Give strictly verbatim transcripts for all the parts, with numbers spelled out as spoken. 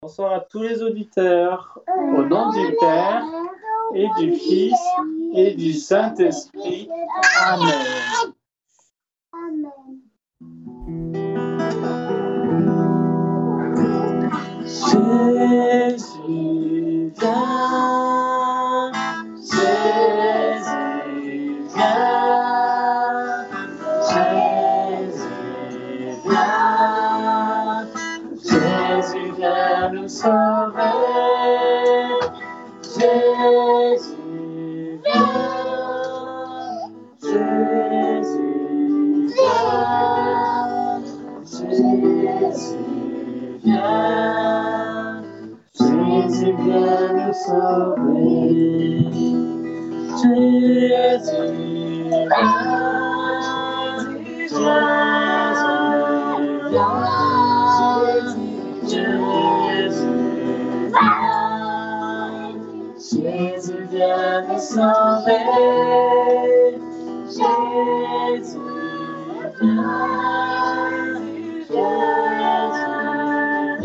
Bonsoir à tous les auditeurs, au nom du Père et du Fils et du Saint-Esprit. Amen. Jésus vient, Jésus vient, Jésus vient, Jésus vient nous sauver, Jésus vient, Jésus vient, Jésus vient, Jésus vient nous sauver, Jésus vient, Jésus vient, Jésus vient, Jésus vient nous sauver, Jésus vient, Jésus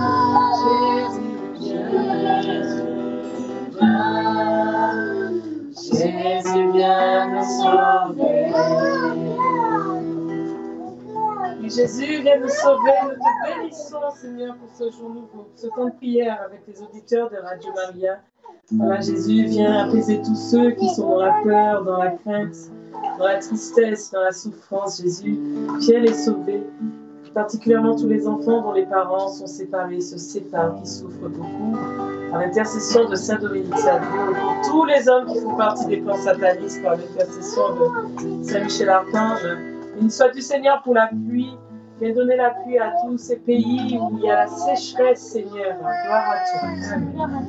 vient, Jésus vient nous sauver. Jésus vient nous sauver. Nous te bénissons, Seigneur, pour ce jour nouveau, pour ce temps de prière avec les auditeurs de Radio Maria. Voilà, Jésus vient apaiser tous ceux qui sont dans la peur, dans la crainte, dans la tristesse, dans la souffrance. Jésus, viens les sauver. Particulièrement tous les enfants dont les parents sont séparés, se séparent, qui souffrent beaucoup. Par l'intercession de Saint Dominique Savio, et pour tous les hommes qui font partie des plans satanistes, par l'intercession de Saint Michel Archange, une soit du Seigneur pour la pluie. Viens donner la pluie à tous ces pays où il y a la sécheresse, Seigneur. Gloire à toi. Amen.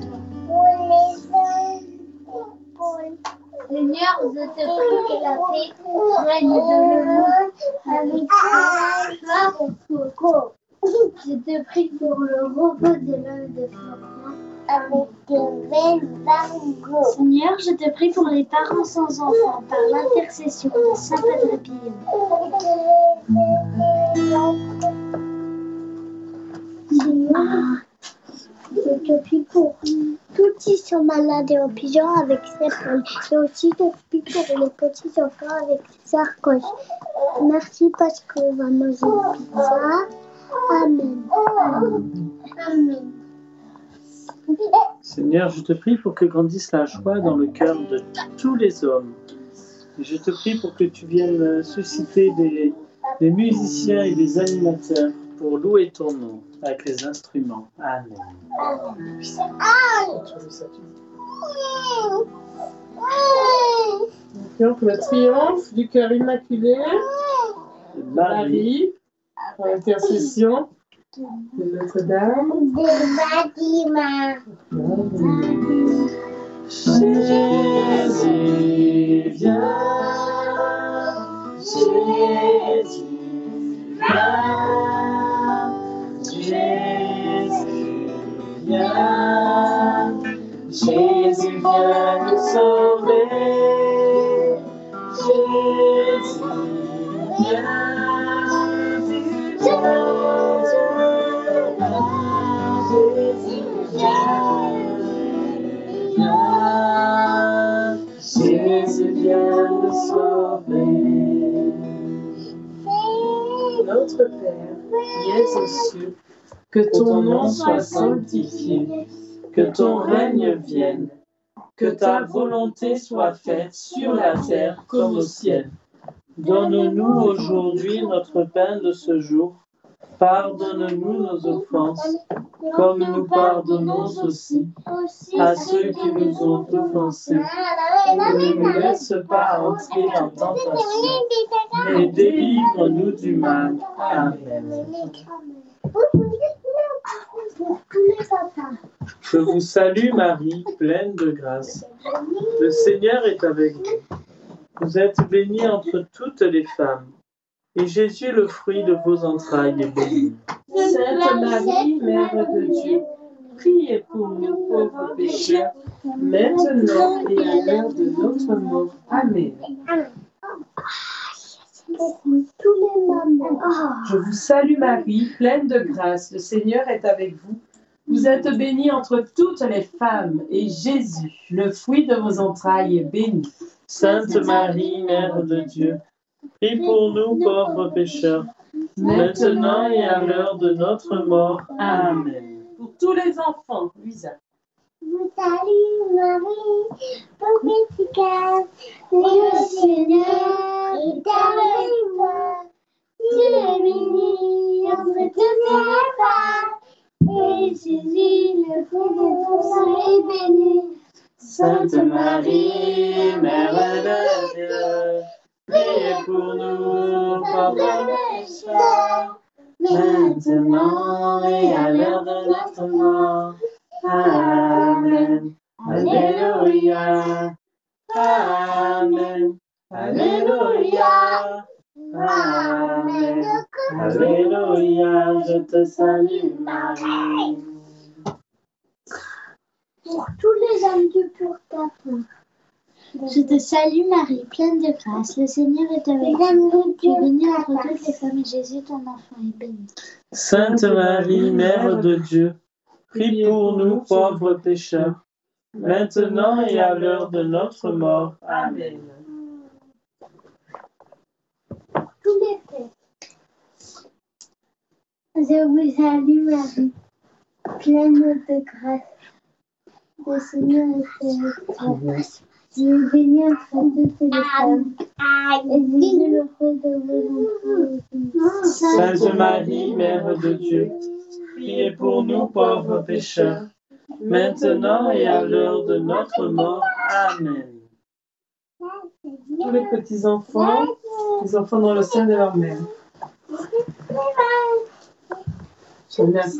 Seigneur, je te prie que la paix règne dans le monde avec toi. Je te prie pour le repos de l'œuvre de Florian avec le Seigneur, je te prie pour les parents sans enfants par l'intercession de Saint Padre Pio. Seigneur, je te prie pour tous qui sont malades et en pigeon avec ses poules. Et aussi je te prie pour les petits enfants avec ses arcoches. Merci parce qu'on va manger une pizza. Amen. Amen. Seigneur, je te prie pour que grandisse la joie dans le cœur de tous les hommes. Et je te prie pour que tu viennes susciter des, des musiciens et des animateurs pour louer ton nom avec les instruments. Amen. Donc, le triomphe du cœur immaculé de Marie, par l'intercession de Notre-Dame. De Fatima. Jésus vient, Jésus vient, Jésus vient, Jésus vient nous sauver, Jésus vient, Jésus vient nous sauver. Notre Père, qui es aux cieux, que ton nom soit sanctifié, que ton règne vienne, que ta volonté soit faite sur la terre comme au ciel. Donne-nous aujourd'hui notre pain de ce jour. Pardonne-nous nos offenses, comme nous pardonnons aussi à ceux qui nous ont offensés. Ne nous laisse pas entrer en tentation, mais délivre-nous du mal. Amen. Je vous salue Marie, pleine de grâce. Le Seigneur est avec vous. Vous êtes bénie entre toutes les femmes. Et Jésus, le fruit de vos entrailles, est béni. Sainte Marie, Mère de Dieu, priez pour nous pauvres pécheurs, maintenant et à l'heure de notre mort. Amen. Je vous salue Marie, pleine de grâce, le Seigneur est avec vous. Vous êtes bénie entre toutes les femmes, et Jésus, le fruit de vos entrailles, est béni. Sainte Marie, Mère de Dieu, prie pour nous pauvres pécheurs, maintenant et à l'heure de notre mort. Amen. Pour tous les enfants, Luisa. Vous salue Marie, pauvre efficace, le Seigneur est avec toi. Tu es bénie entre toutes les femmes, et Jésus, le fruit de ton sein, est béni. Sainte Marie, Mère de Dieu, priez pour nous pauvres pécheurs, maintenant et à l'heure de notre mort. Amen. Alléluia. Amen. Alléluia. Amen. Alléluia. Je te salue, Marie. Pour tous les hommes du purgatoire. Je te salue Marie, pleine de grâce, le Seigneur est avec toi. Tu es bénie entre toutes les femmes et Jésus, ton enfant, est béni. Sainte Marie, Mère de Dieu, prie pour nous pauvres pécheurs, maintenant et à l'heure de notre mort. Amen. Tous les faits. Je vous salue Marie, pleine de grâce. Le Seigneur est avec toi. Tu es bénie entre toutes les femmes, et Jésus, le fruit de vos entrailles, est béni. Sainte Marie, Mère de Dieu, priez pour nous pauvres pécheurs, maintenant et à l'heure de notre mort. Amen. Tous les petits-enfants, les enfants dans le sein de leur mère. Merci.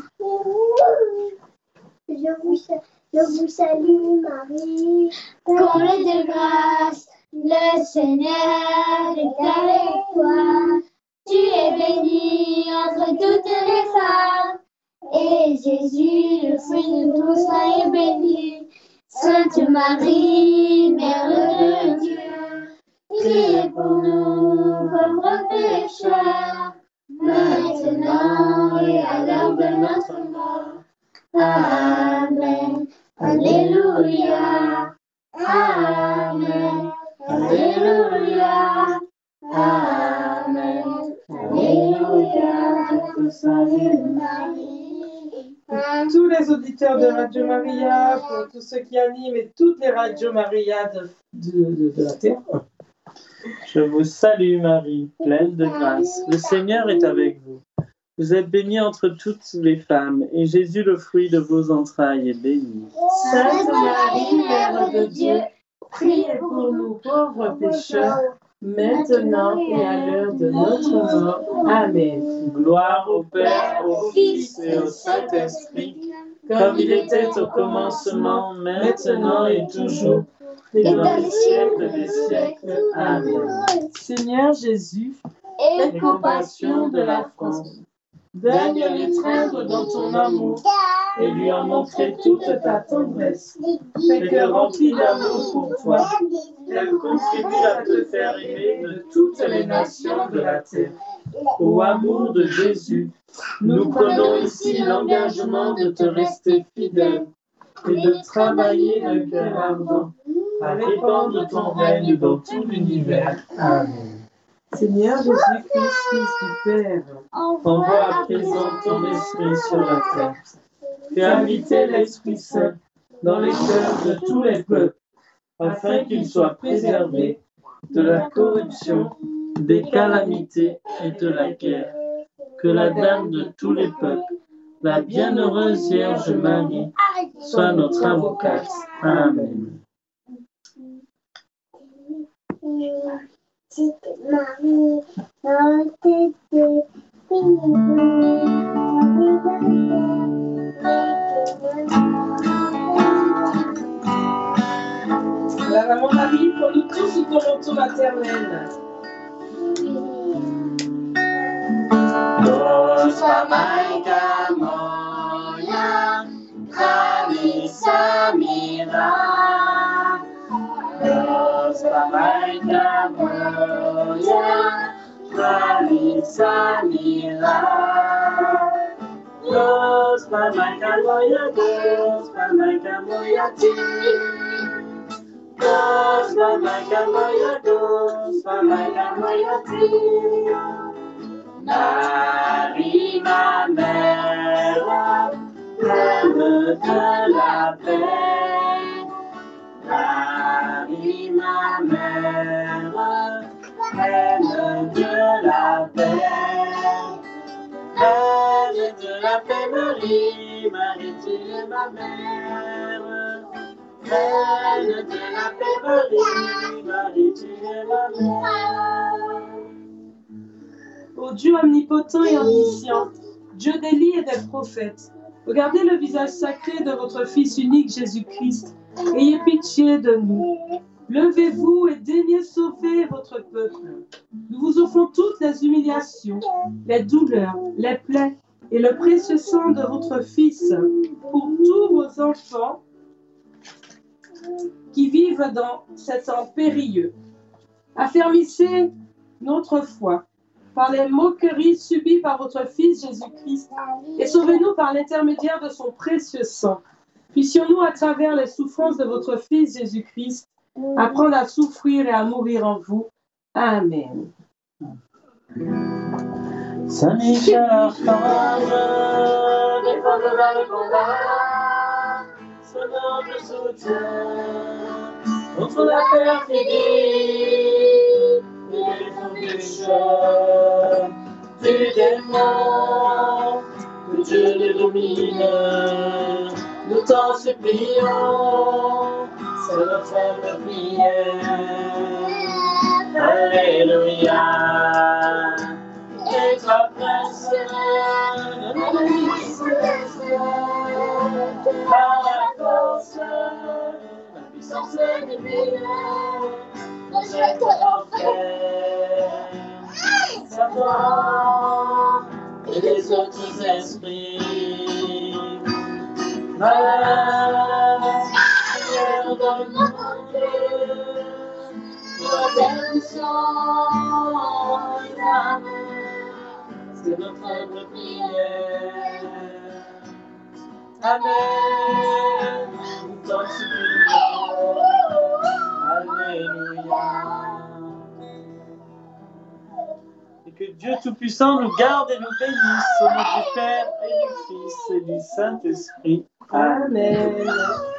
Je vous, je vous salue Marie, comblée de grâce, le Seigneur est avec toi. Tu es bénie entre toutes les femmes, et Jésus, le fruit de ton sein, est béni. Sainte Marie, Mère de Dieu, priez pour nous pauvres pécheurs, maintenant et à l'heure de notre mort. Amen. Alléluia. Amen. Alléluia. Amen. Alléluia. Je te salue Marie. Pour tous les auditeurs de Radio Maria, pour tous ceux qui animent et toutes les radios Maria de, de, de, de la terre. Je vous salue Marie, pleine de grâce. Le Seigneur est avec vous. Vous êtes bénie entre toutes les femmes, et Jésus, le fruit de vos entrailles, est béni. Sainte Marie, Mère de Dieu, priez pour nous pauvres pécheurs, maintenant et à l'heure de notre mort. Amen. Gloire au Père, au Fils et au Saint-Esprit, comme il était au commencement, maintenant et toujours, et dans les siècles des siècles. Amen. Seigneur Jésus, Aie compassion de la France. Daigne l'étreindre dans ton amour et lui en montrer toute ta tendresse. Et que remplie d'amour pour toi, elle contribue à te faire aimer de toutes les nations de la terre. Au amour de Jésus, nous prenons ici l'engagement de te rester fidèle et de travailler d'un cœur ardent à répandre ton règne dans tout l'univers. Amen. Seigneur Jésus-Christ, Fils du Père, envoie à présent ton esprit sur la terre. Fais habiter l'Esprit Saint dans les cœurs de tous les peuples, afin qu'ils soient préservés de la corruption, des calamités et de la guerre. Que la Dame de tous les peuples, la bienheureuse Vierge Marie, soit notre avocate. Amen. Marie, dans tes yeux, la maman Marie, pour nous tous sous ton manteau maternel. Dos pamaika moya, Kalisa mira. Dos pamaika moya, Kalisa mira. dos, pamaika moya dos, pamaika moya ti. Dos, pamaika moya dos, pamaika moya ti. Marie, ma mère, pleine de la paix. Marie, ma mère, pleine de la paix. Pleine de la paix, Marie, Marie, tu es ma mère. Pleine de la paix, Marie, Marie, tu es ma mère. Ô Dieu omnipotent et omniscient, Dieu d'Élie et des prophètes, regardez le visage sacré de votre Fils unique Jésus-Christ. Ayez pitié de nous. Levez-vous et daignez sauver votre peuple. Nous vous offrons toutes les humiliations, les douleurs, les plaies et le précieux sang de votre Fils pour tous vos enfants qui vivent dans ces temps périlleux. Affermissez notre foi par les moqueries subies par votre Fils Jésus-Christ et sauvez-nous par l'intermédiaire de son précieux sang. Puissions-nous, à travers les souffrances de votre Fils Jésus-Christ, apprendre à souffrir et à mourir en vous. Amen. Saint Michel Archange, défends-nous dans le combat, sois notre soutien contre la perfidie et les pécheurs du démon, que Dieu les domine. Nous t'en supplions, c'est notre faible prière. Alléluia. Et toi, prince, de nos vies par la force, la puissance divine, nous jette l'enfer. Satan et les autres esprits. Malade, Seigneur, donne-nous la permission et l'amour, c'est notre humble prière. Amen. Nous t'en supplions. Alléluia. Et que Dieu Tout-Puissant nous garde et nous bénisse au nom du Père et du Fils et du Saint-Esprit. Amen.